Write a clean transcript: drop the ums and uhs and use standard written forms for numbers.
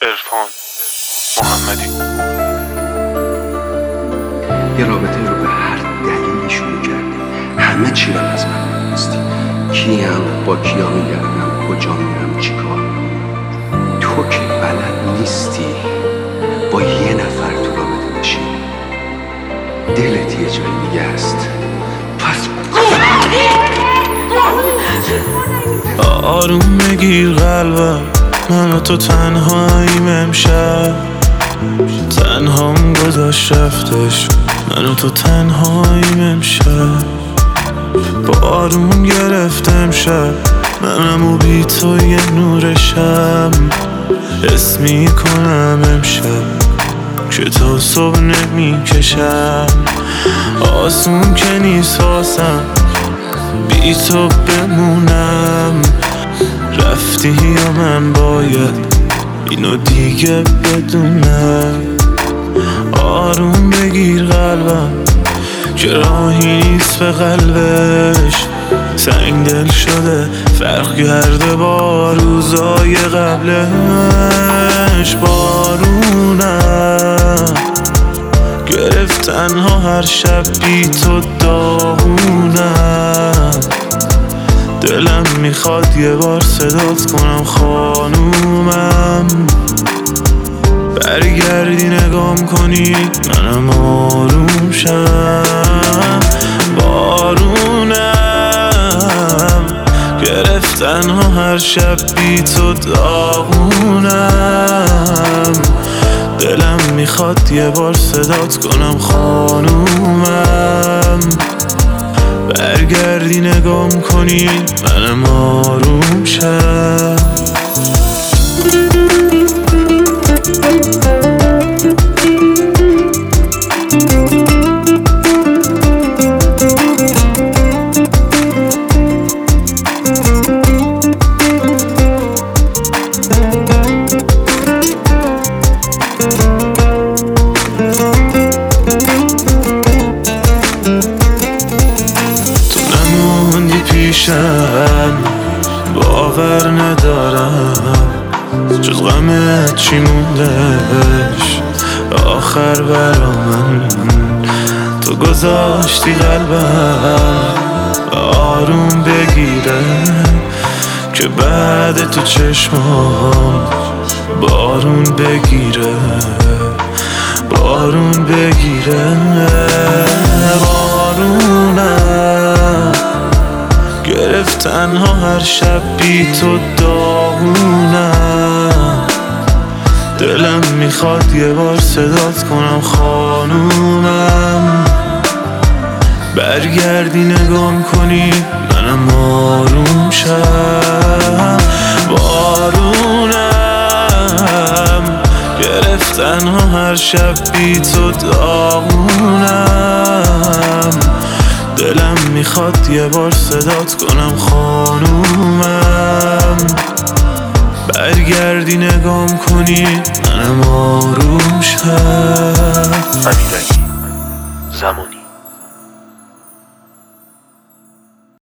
عرفان محمدی. یه رابطه رو به هر دلیلی شروع کردی، همه چی رو از من می‌خواستی. کیم، با کیا میگردم، کجا میرم، چی کار. تو که بلد نیستی با یه نفر تو رابطه باشی. دلت یه جایی دیگه است. پس آروم بگیر قلبم، من و تو تنهاییم امشب. تنهام گذاشت رفتش، من و تو تنهاییم امشب. بارون گرفت امشب، منم و بی تو یه نور شب. حس میکنم امشب که تا صبح نمیکشم. آسون که نیست واسم بی تو بمونم. رفتی یا من باید اینو دیگه بدونم. آروم بگیر قلبم که راهی نیست به قلبش. سنگ دل شده فرق کرده با روزای قبلش. بارونم گرفت تنها هر شب بی تو داغونم. دلم میخواد یه بار صدات کنم خانومم. برگردی نگام کنی منم آروم شم. بارونم گرفت تنها هر شب بی تو داغونم. دلم میخواد یه بار صدات کنم خانومم. برگردی نگام کنی منم آروم شم. باور ندارم جز غمت چی موندش آخر برا من. تو گذاشتی قلبم آروم بگیره که بعد تو چشمام بارون بگیره. بارون بگیره. بارونم گرفت تنها هر شب بی تو داغونم. دلم میخواد یه بار صدات کنم خانومم. برگردی نگام کنی منم آروم شم. بارونم گرفت تنها هر شب بی تو داغونم. دلم میخواد یه بار صدات کنم خانومم. برگردی نگام کنی منم آروم شم. امیرعلی زمان